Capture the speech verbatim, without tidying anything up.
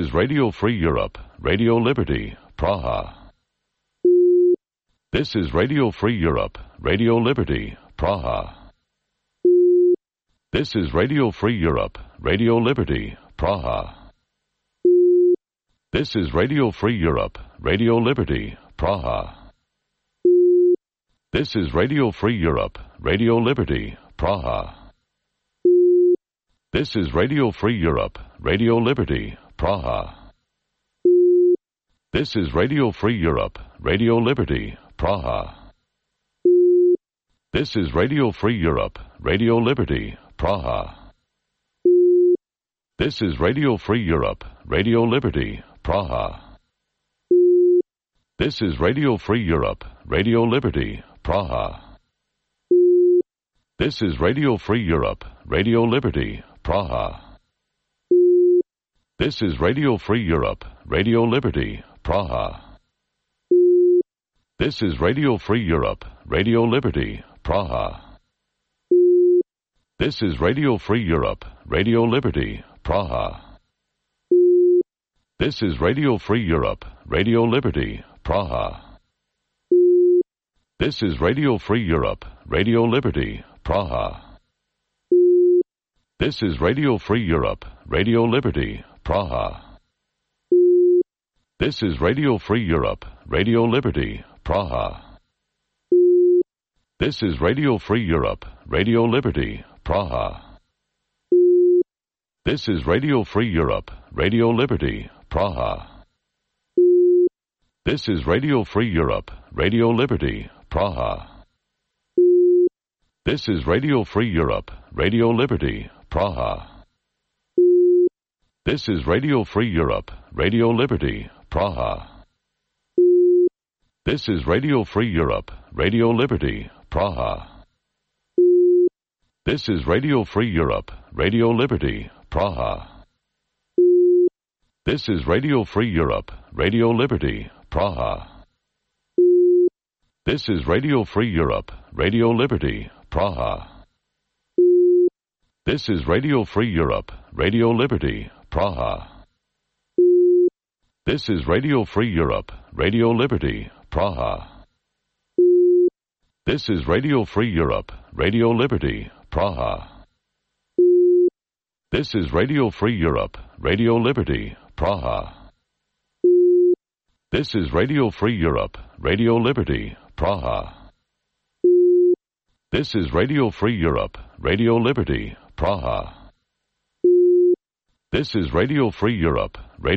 is Radio Free Europe, Radio Liberty, Praha. This is Radio Free Europe, Radio Liberty, Praha. This is Radio Free Europe, Radio Liberty, Praha. This is Radio Free Europe, Radio Liberty, Praha. This is Radio Free Europe, Radio Liberty, Praha. This is Radio Free Europe, Radio Liberty, Praha. This is Radio Free Europe, Radio Liberty, Praha. This is Radio Free Europe, Radio Liberty, Praha. This is Radio Free Europe, Radio Liberty, Praha. This is Radio Free Europe, Radio Liberty, Praha. This is Radio Free Europe, Radio Liberty, Praha. This is Radio Free Europe, Radio Liberty, Praha. This is Radio Free Europe, Radio Liberty, Praha. This is Radio Free Europe, Radio Liberty, Praha. This is Radio Free Europe, Radio Liberty, Praha. This is Radio Free Europe, Radio Liberty, Praha. This is Radio Free Europe, Radio Liberty, Praha. This is Radio Free Europe, Radio Liberty, Praha. This is Radio Free Europe, Radio Liberty, Praha. This is Radio Free Europe, Radio Liberty, Praha. This is Radio Free Europe, Radio Liberty, Praha. This is Radio Free Europe, Radio Liberty, Praha. This is Radio Free Europe, Radio Liberty, Praha. This is Radio Free Europe, Radio Liberty, Praha. This is Radio Free Europe, Radio Liberty, Praha. This is Radio Free Europe, Radio Liberty, Praha. This is Radio Free Europe, Radio Liberty, Praha. This is Radio Free Europe, Radio Liberty, Praha. This is Radio Free Europe, Radio Liberty, Praha. This is Radio Free Europe, Radio Liberty, Praha. This is Radio Free Europe, Radio Liberty, Praha. This is Radio Free Europe, Radio Liberty, Praha. This is Radio Free Europe, Radio Liberty, Praha. This is Radio Free Europe, Radio